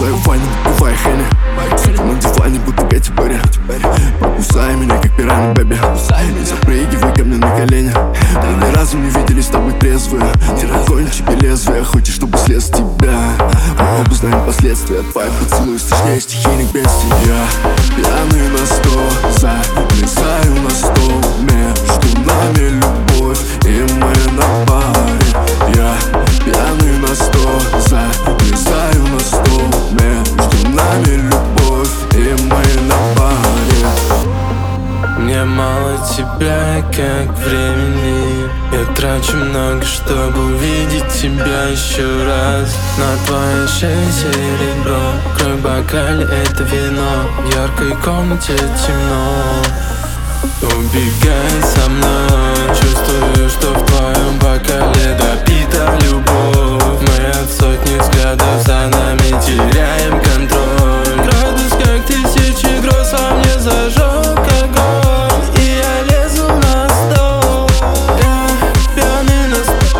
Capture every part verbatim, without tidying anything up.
свою ванну, бывай Хенни. Сидим на диване, будто Кэти Перри. Покусай меня, как пиранья, бэби. И запрыгивай ко мне на колени. Мы ни разу не виделись с тобой трезвые. Теряй кончики лезвия, хочешь, чтобы слез с тебя. Мы оба знаем последствия. Твой поцелуй страшнее стихийных бедствий. Я пьяный на сто, залезаю на стол. Между нами любовь, и мы на паре. Я пьяный на сто, залезаю на стол. Между нами любовь, и мы на паре. Мне мало тебя, как времени. Я трачу много, чтобы увидеть тебя еще раз. На твоей шее серебро, кровь в бокале — это вино. В яркой комнате темно. Убегай со мной, чувствую, что в твоем бокале допита любовь. Мы от сотни взглядов за нами теряем контроль. Градус, как тысячи гроз, во мне зажег огонь. И я лезу на стол, я пьяный на стол.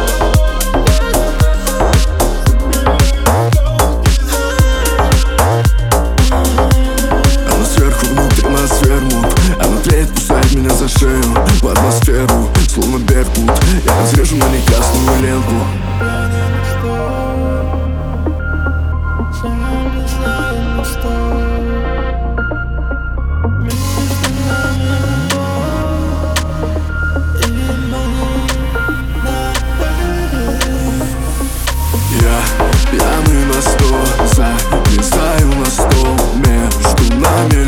Она сверху внутрь нас вернут. Она тлеет, кусает меня за шею в атмосферу, словно Беркут. Я разрежу на ней красную ленту. Я пьяный на сто, залезаю на стол. Между нами